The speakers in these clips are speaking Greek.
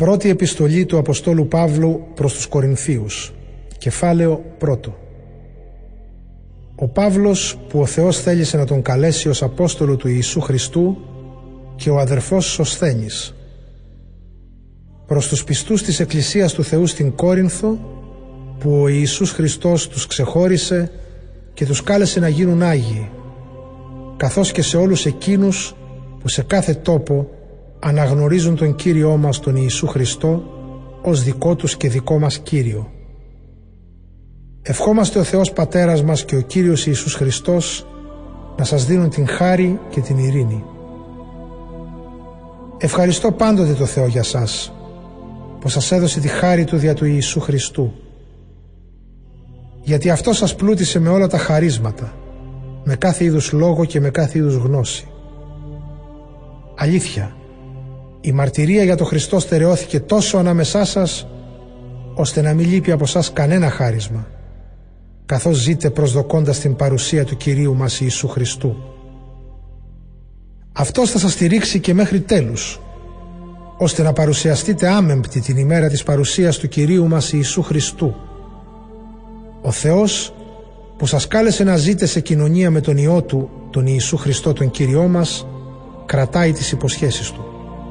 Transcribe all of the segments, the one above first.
Πρώτη επιστολή του Αποστόλου Παύλου προς τους Κορινθίους, κεφάλαιο 1. Ο Παύλος, που ο Θεός θέλησε να τον καλέσει ως Απόστολο του Ιησού Χριστού, και ο αδερφός Σωσθένης, προς τους πιστούς της Εκκλησίας του Θεού στην Κόρινθο, που ο Ιησούς Χριστός τους ξεχώρισε και τους κάλεσε να γίνουν Άγιοι, καθώς και σε όλους εκείνους που σε κάθε τόπο αναγνωρίζουν τον Κύριό μας τον Ιησού Χριστό ως δικό τους και δικό μας Κύριο. Ευχόμαστε ο Θεός Πατέρας μας και ο Κύριος Ιησούς Χριστός να σας δίνουν την χάρη και την ειρήνη. Ευχαριστώ πάντοτε το Θεό για σας, που σας έδωσε τη χάρη Του δια του Ιησού Χριστού, γιατί Αυτό σας πλούτησε με όλα τα χαρίσματα, με κάθε είδους λόγο και με κάθε είδους γνώση. Αλήθεια, η μαρτυρία για τον Χριστό στερεώθηκε τόσο ανάμεσά σας, ώστε να μην λείπει από σας κανένα χάρισμα, καθώς ζείτε προσδοκώντας την παρουσία του Κυρίου μας Ιησού Χριστού. Αυτός θα σας στηρίξει και μέχρι τέλους, ώστε να παρουσιαστείτε άμεμπτοι την ημέρα της παρουσίας του Κυρίου μας Ιησού Χριστού. Ο Θεός, που σας κάλεσε να ζείτε σε κοινωνία με τον Υιό Του, τον Ιησού Χριστό τον Κύριό μας, κρατάει τις υποσχέσεις Του.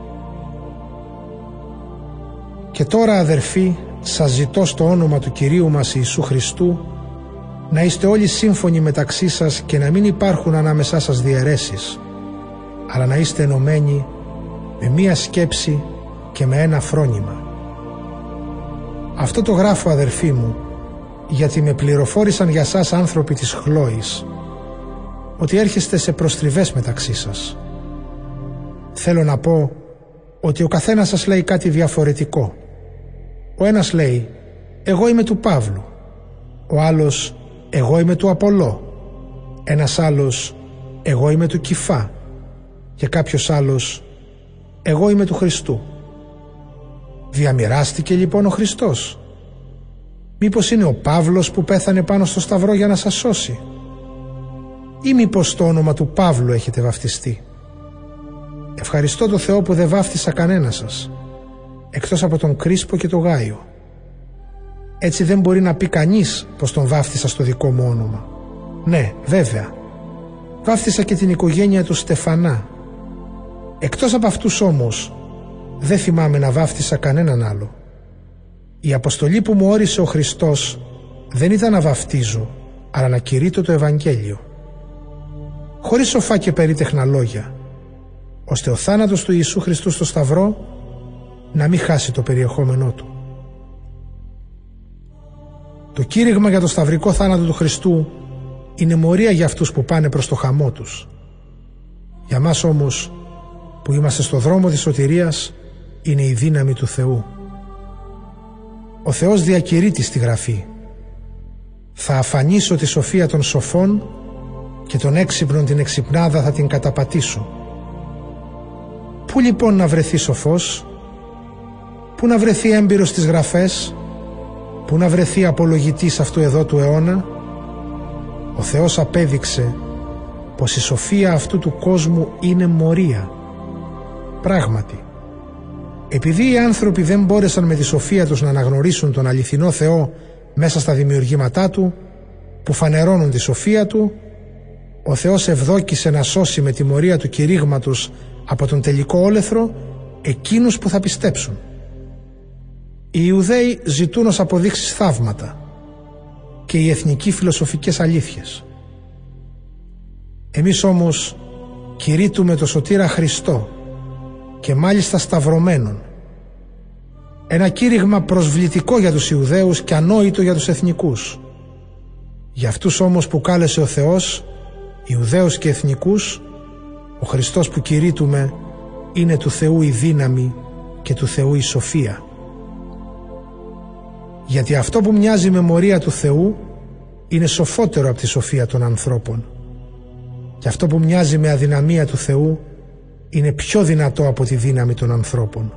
Και τώρα, αδερφοί, σας ζητώ στο όνομα του Κυρίου μας Ιησού Χριστού, να είστε όλοι σύμφωνοι μεταξύ σας και να μην υπάρχουν ανάμεσά σας διαιρέσεις, αλλά να είστε ενωμένοι με μία σκέψη και με ένα φρόνημα. Αυτό το γράφω, αδερφοί μου, γιατί με πληροφόρησαν για σας άνθρωποι της Χλόης, ότι έρχεστε σε προστριβές μεταξύ σας. Θέλω να πω ότι ο καθένας σας λέει κάτι διαφορετικό. Ο ένας λέει, εγώ είμαι του Παύλου, ο άλλος, εγώ είμαι του Απολλώ, ένας άλλος, εγώ είμαι του Κηφά, και κάποιος άλλος, εγώ είμαι του Χριστού. Διαμοιράστηκε λοιπόν ο Χριστός? Μήπως είναι ο Παύλος που πέθανε πάνω στο σταυρό για να σας σώσει? Ή μήπως στο όνομα του Παύλου έχετε βαφτιστεί? Ευχαριστώ το Θεό που δεν βάφτισα κανένα σας, εκτός από τον Κρίσπο και τον Γάιο. Έτσι δεν μπορεί να πει κανείς πως τον βάφτισα στο δικό μου όνομα. Ναι, βέβαια, βάφτισα και την οικογένεια του Στεφανά. Εκτός από αυτούς όμως, δεν θυμάμαι να βάφτισα κανέναν άλλο. Η αποστολή που μου όρισε ο Χριστός δεν ήταν να βαφτίζω, αλλά να κηρύττω το Ευαγγέλιο, χωρίς σοφά και περίτεχνα λόγια, ώστε ο θάνατος του Ιησού Χριστού στο σταυρό να μην χάσει το περιεχόμενό του. Το κήρυγμα για το σταυρικό θάνατο του Χριστού είναι μορία για αυτούς που πάνε προς το χαμό τους. Για μας όμως, που είμαστε στο δρόμο της σωτηρίας, είναι η δύναμη του Θεού. Ο Θεός διακηρύττει στη Γραφή, θα αφανίσω τη σοφία των σοφών και των έξυπνων την εξυπνάδα θα την καταπατήσω. Πού λοιπόν να βρεθεί σοφός? Πού να βρεθεί έμπειρος στις Γραφές? Πού να βρεθεί απολογητής αυτού εδώ του αιώνα? Ο Θεός απέδειξε πως η σοφία αυτού του κόσμου είναι μορία. Πράγματι, επειδή οι άνθρωποι δεν μπόρεσαν με τη σοφία τους να αναγνωρίσουν τον αληθινό Θεό μέσα στα δημιουργήματά Του, που φανερώνουν τη σοφία Του, ο Θεός ευδόκησε να σώσει με τη μορία του κηρύγματος από τον τελικό όλεθρο εκείνους που θα πιστέψουν. Οι Ιουδαίοι ζητούν ως αποδείξεις θαύματα και οι εθνικοί φιλοσοφικές αλήθειες. Εμείς όμως κηρύττουμε το σωτήρα Χριστό, και μάλιστα σταυρωμένον. Ένα κήρυγμα προσβλητικό για τους Ιουδαίους και ανόητο για τους εθνικούς. Για αυτούς όμως που κάλεσε ο Θεός, Ιουδαίους και εθνικούς, ο Χριστός που κηρύττουμε είναι του Θεού η δύναμη και του Θεού η σοφία. Γιατί αυτό που μοιάζει με μορία του Θεού είναι σοφότερο από τη σοφία των ανθρώπων, και αυτό που μοιάζει με αδυναμία του Θεού είναι πιο δυνατό από τη δύναμη των ανθρώπων.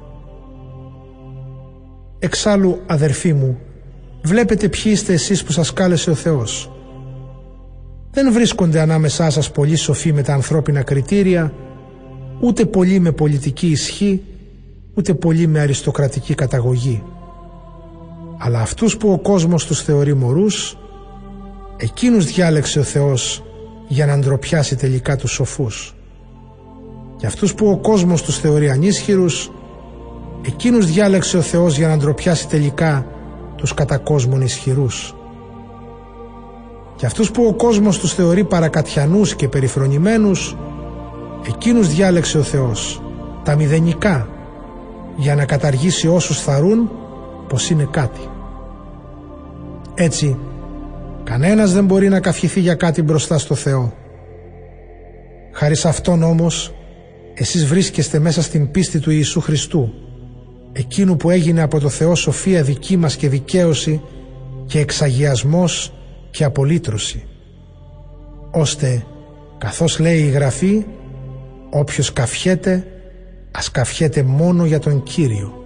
Εξάλλου, αδερφοί μου, βλέπετε ποιοι είστε εσείς που σας κάλεσε ο Θεός. Δεν βρίσκονται ανάμεσά σας πολλοί σοφοί με τα ανθρώπινα κριτήρια, ούτε πολλοί με πολιτική ισχύ, ούτε πολλοί με αριστοκρατική καταγωγή. Αλλά αυτούς που ο κόσμος τους θεωρεί μωρούς, εκείνους διάλεξε ο Θεός για να ντροπιάσει τελικά τους σοφούς. Και αυτούς που ο κόσμος τους θεωρεί ανίσχυρους, εκείνους διάλεξε ο Θεός για να ντροπιάσει τελικά τους κατά κόσμον ισχυρούς. Και αυτούς που ο κόσμος τους θεωρεί παρακατιανούς και περιφρονημένους, εκείνους διάλεξε ο Θεός, τα μηδενικά, για να καταργήσει όσους θαρούν πως είναι κάτι. Έτσι, κανένας δεν μπορεί να καυχηθεί για κάτι μπροστά στο Θεό. Χάρη σε Αυτόν όμως, εσείς βρίσκεστε μέσα στην πίστη του Ιησού Χριστού, εκείνου που έγινε από το Θεό σοφία δική μας και δικαίωση και εξαγιασμός και απολύτρωση, ώστε, καθώς λέει η Γραφή, όποιος καυχέται, ας καυχέται μόνο για τον Κύριο.